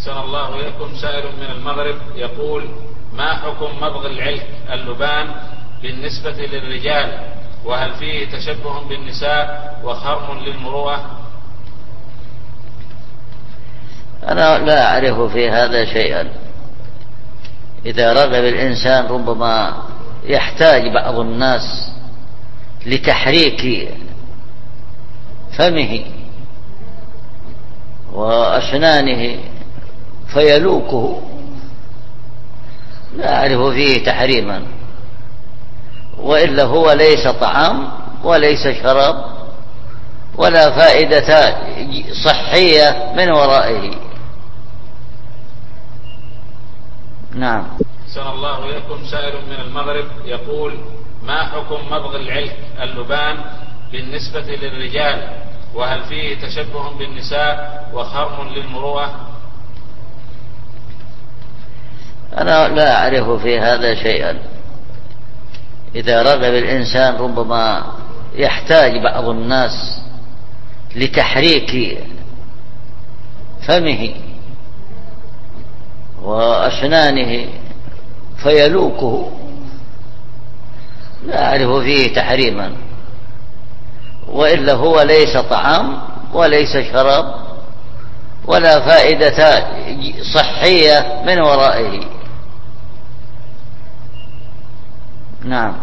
أحسن الله إليكم. سائل من المغرب يقول: ما حكم مضغ العلك اللبان بالنسبة للرجال، وهل فيه تشبه بالنساء وخرم للمروءة؟ أنا لا أعرف في هذا شيئا. إذا رغب الإنسان ربما يحتاج بعض الناس لتحريك فمه وأسنانه فيلوكه، لا أعرف فيه تحريما، وإلا هو ليس طعام وليس شراب ولا فائدة صحية من ورائه. نعم. أحسن الله إليكم. سائل من المغرب يقول: ما حكم مضغ العلك اللبان بالنسبة للرجال، وهل فيه تشبه بالنساء وخرم للمروءة؟ أنا لا أعرف في هذا شيئا. إذا رغب الإنسان ربما يحتاج بعض الناس لتحريك فمه وأسنانه فيلوكه، لا أعرف فيه تحريما، وإلا هو ليس طعام وليس شراب ولا فائدة صحية من ورائه. نعم.